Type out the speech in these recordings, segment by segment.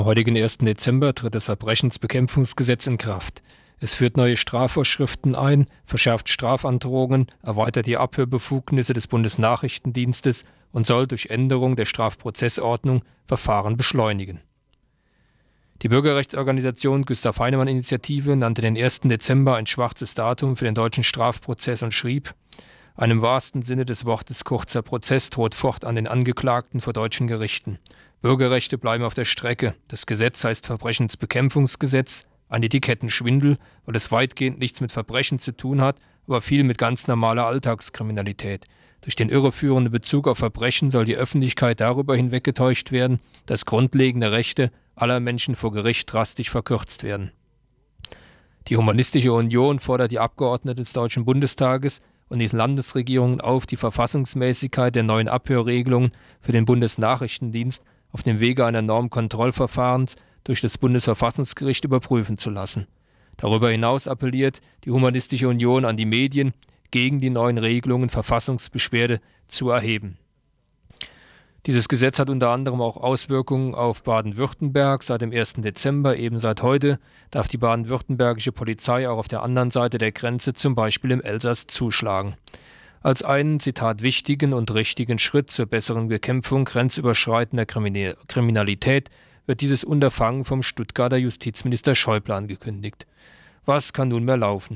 Am heutigen 1. Dezember tritt das Verbrechensbekämpfungsgesetz in Kraft. Es führt neue Strafvorschriften ein, verschärft Strafandrohungen, erweitert die Abhörbefugnisse des Bundesnachrichtendienstes und soll durch Änderung der Strafprozessordnung Verfahren beschleunigen. Die Bürgerrechtsorganisation Gustav Heinemann Initiative nannte den 1. Dezember ein schwarzes Datum für den deutschen Strafprozess und schrieb: Ein im wahrsten Sinne des Wortes kurzer Prozess droht fortan den Angeklagten vor deutschen Gerichten. Bürgerrechte bleiben auf der Strecke. Das Gesetz heißt Verbrechensbekämpfungsgesetz, ein Etikettenschwindel, weil es weitgehend nichts mit Verbrechen zu tun hat, aber viel mit ganz normaler Alltagskriminalität. Durch den irreführenden Bezug auf Verbrechen soll die Öffentlichkeit darüber hinweggetäuscht werden, dass grundlegende Rechte aller Menschen vor Gericht drastisch verkürzt werden. Die Humanistische Union fordert die Abgeordneten des Deutschen Bundestages und die Landesregierungen auf, die Verfassungsmäßigkeit der neuen Abhörregelungen für den Bundesnachrichtendienst auf dem Wege einer Normkontrollverfahrens durch das Bundesverfassungsgericht überprüfen zu lassen. Darüber hinaus appelliert die Humanistische Union an die Medien, gegen die neuen Regelungen Verfassungsbeschwerde zu erheben. Dieses Gesetz hat unter anderem auch Auswirkungen auf Baden-Württemberg. Seit dem 1. Dezember, eben seit heute, darf die baden-württembergische Polizei auch auf der anderen Seite der Grenze, zum Beispiel im Elsass, zuschlagen. Als einen, Zitat, wichtigen und richtigen Schritt zur besseren Bekämpfung grenzüberschreitender Kriminalität wird dieses Unterfangen vom Stuttgarter Justizminister Schäuble angekündigt. Was kann nunmehr laufen?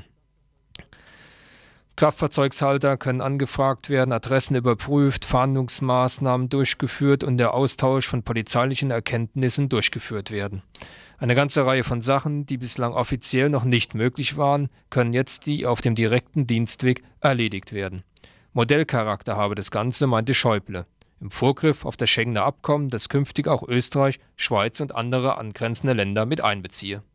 Kraftfahrzeugshalter können angefragt werden, Adressen überprüft, Fahndungsmaßnahmen durchgeführt und der Austausch von polizeilichen Erkenntnissen durchgeführt werden. Eine ganze Reihe von Sachen, die bislang offiziell noch nicht möglich waren, können jetzt auf dem direkten Dienstweg erledigt werden. Modellcharakter habe das Ganze, meinte Schäuble, im Vorgriff auf das Schengener Abkommen, das künftig auch Österreich, Schweiz und andere angrenzende Länder mit einbeziehe.